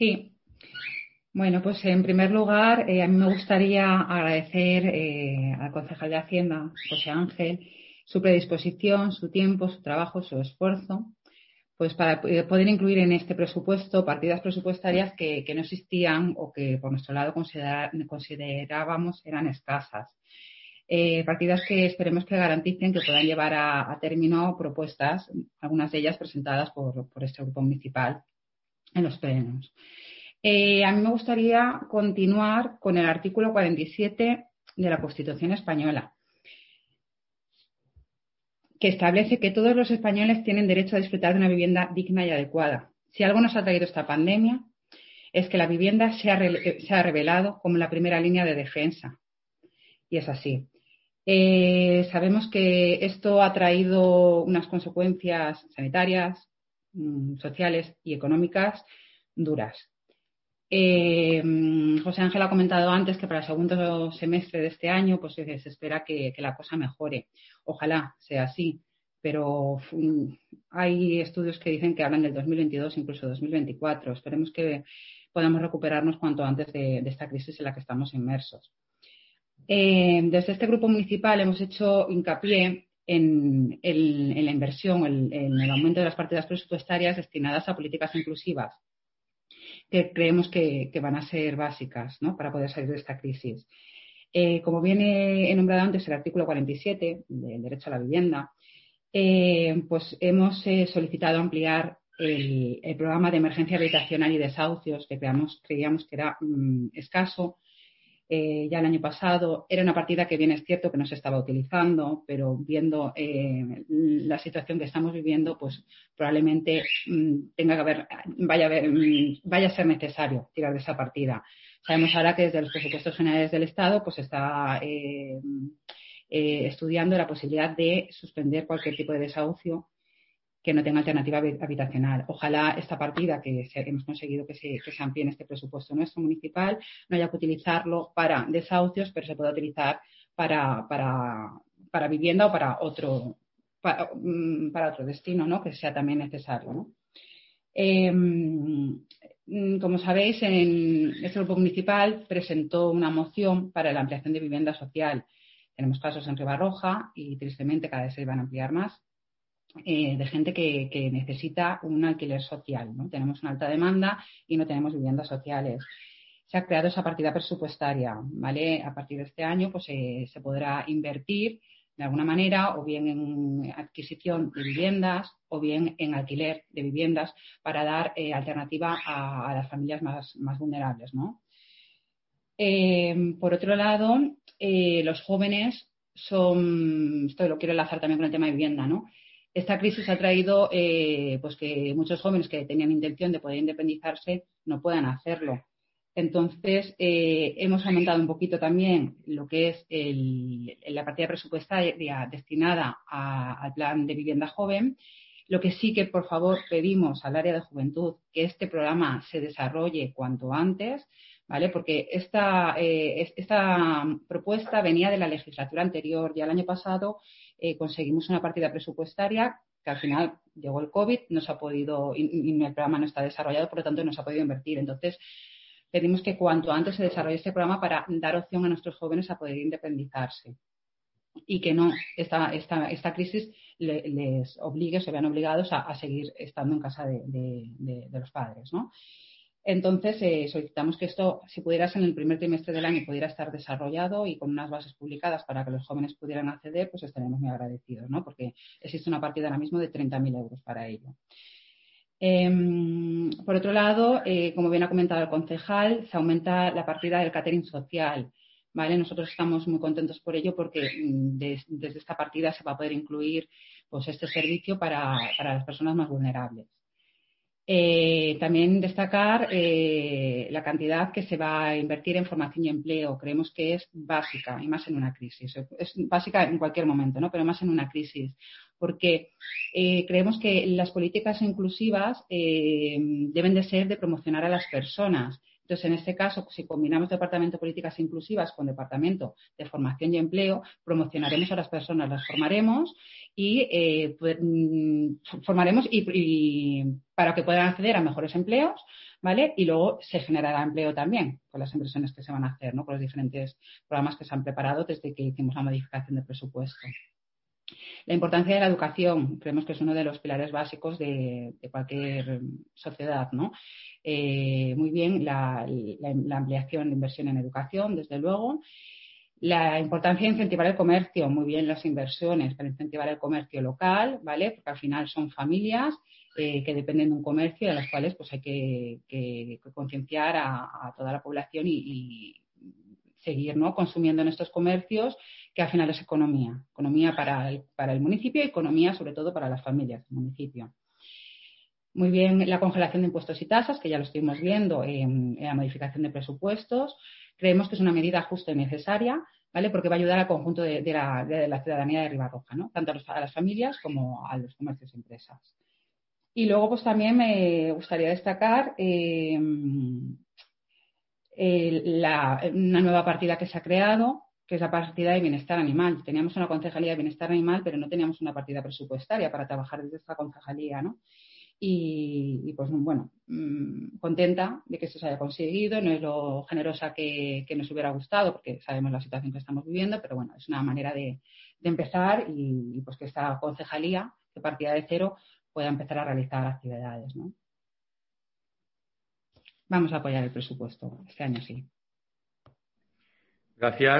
Sí, bueno, pues en primer lugar, a mí me gustaría agradecer al concejal de Hacienda, José Ángel, su predisposición, su tiempo, su trabajo, su esfuerzo, pues para poder incluir en este presupuesto partidas presupuestarias que no existían o que por nuestro lado considerábamos eran escasas. Partidas que esperemos que garanticen que puedan llevar a término propuestas, algunas de ellas presentadas por este grupo municipal en los plenos. A mí me gustaría continuar con el artículo 47 de la Constitución española, que establece que todos los españoles tienen derecho a disfrutar de una vivienda digna y adecuada. Si algo nos ha traído esta pandemia es que la vivienda se ha revelado como la primera línea de defensa. Y es así. Sabemos que esto ha traído unas consecuencias sanitarias, sociales y económicas duras. José Ángel ha comentado antes que para el segundo semestre de este año pues se espera que la cosa mejore. Ojalá sea así, pero hay estudios que dicen que hablan del 2022, incluso 2024. Esperemos que podamos recuperarnos cuanto antes de esta crisis en la que estamos inmersos. Desde este grupo municipal hemos hecho hincapié en la inversión, en el aumento de las partidas presupuestarias destinadas a políticas inclusivas, que creemos que van a ser básicas, ¿no?, para poder salir de esta crisis. Como bien he nombrado antes, el artículo 47 del derecho a la vivienda, pues hemos solicitado ampliar el programa de emergencia habitacional y desahucios, que creíamos que era escaso. Ya el año pasado era una partida que bien es cierto que no se estaba utilizando, pero viendo la situación que estamos viviendo, pues probablemente vaya a ser necesario tirar de esa partida. Sabemos ahora que desde los presupuestos generales del Estado pues está estudiando la posibilidad de suspender cualquier tipo de desahucio que no tenga alternativa habitacional. Ojalá esta partida que hemos conseguido que se amplíe en este presupuesto nuestro municipal no haya que utilizarlo para desahucios, pero se pueda utilizar para vivienda o para otro destino, ¿no?, que sea también necesario, ¿no? Como sabéis, este grupo municipal presentó una moción para la ampliación de vivienda social. Tenemos casos en Ribarroja y tristemente cada vez se van a ampliar más. De gente que necesita un alquiler social, ¿no? Tenemos una alta demanda y no tenemos viviendas sociales. Se ha creado esa partida presupuestaria, ¿vale? A partir de este año pues se podrá invertir de alguna manera o bien en adquisición de viviendas o bien en alquiler de viviendas para dar alternativa a las familias más vulnerables, ¿no? Por otro lado, los jóvenes esto lo quiero enlazar también con el tema de vivienda, ¿no? Esta crisis ha traído pues que muchos jóvenes que tenían intención de poder independizarse no puedan hacerlo. Entonces, hemos aumentado un poquito también lo que es la partida presupuestaria destinada al plan de vivienda joven. Lo que sí que, por favor, pedimos al área de juventud que este programa se desarrolle cuanto antes, ¿vale? Porque esta propuesta venía de la legislatura anterior. Ya el año pasado conseguimos una partida presupuestaria que al final llegó el COVID, no se ha podido, y el programa no está desarrollado, por lo tanto no se ha podido invertir. Entonces, pedimos que cuanto antes se desarrolle este programa para dar opción a nuestros jóvenes a poder independizarse y que no esta crisis les obligue, se vean obligados a seguir estando en casa de los padres, ¿no? Entonces, solicitamos que esto, si pudiera ser en el primer trimestre del año, pudiera estar desarrollado y con unas bases publicadas para que los jóvenes pudieran acceder, pues estaremos muy agradecidos, ¿no? Porque existe una partida ahora mismo de 30.000 euros para ello. Por otro lado, como bien ha comentado el concejal, se aumenta la partida del catering social, ¿vale? Nosotros estamos muy contentos por ello porque desde esta partida se va a poder incluir pues este servicio para las personas más vulnerables. También destacar la cantidad que se va a invertir en formación y empleo. Creemos que es básica y más en una crisis. Es básica en cualquier momento, ¿no?, pero más en una crisis. Porque creemos que las políticas inclusivas deben de ser de promocionar a las personas. Entonces, en este caso, si combinamos Departamento de Políticas Inclusivas con Departamento de Formación y Empleo, promocionaremos a las personas, las formaremos y formaremos y para que puedan acceder a mejores empleos, ¿vale? Y luego se generará empleo también con las inversiones que se van a hacer, ¿no? Con los diferentes programas que se han preparado desde que hicimos la modificación de presupuesto. La importancia de la educación, creemos que es uno de los pilares básicos de cualquier sociedad, ¿no? Muy bien, la ampliación de inversión en educación, desde luego. La importancia de incentivar el comercio, muy bien las inversiones para incentivar el comercio local, ¿vale? Porque al final son familias que dependen de un comercio y a las cuales pues hay que concienciar a toda la población y seguir, ¿no?, consumiendo en estos comercios, que al final es economía para el municipio y economía sobre todo para las familias del municipio. Muy bien, la congelación de impuestos y tasas, que ya lo estuvimos viendo en la modificación de presupuestos. Creemos que es una medida justa y necesaria, ¿vale? Porque va a ayudar al conjunto de la ciudadanía de Ribarroja, ¿no? Tanto a las familias como a los comercios y empresas. Y luego, pues también me gustaría destacar una nueva partida que se ha creado, que es la partida de bienestar animal. Teníamos una concejalía de bienestar animal, pero no teníamos una partida presupuestaria para trabajar desde esta concejalía, ¿no? Y pues bueno, contenta de que esto se haya conseguido. No es lo generosa que nos hubiera gustado, porque sabemos la situación que estamos viviendo, pero bueno, es una manera de empezar y pues que esta concejalía, que partía de cero, pueda empezar a realizar actividades, ¿no? Vamos a apoyar el presupuesto este año, sí. Gracias.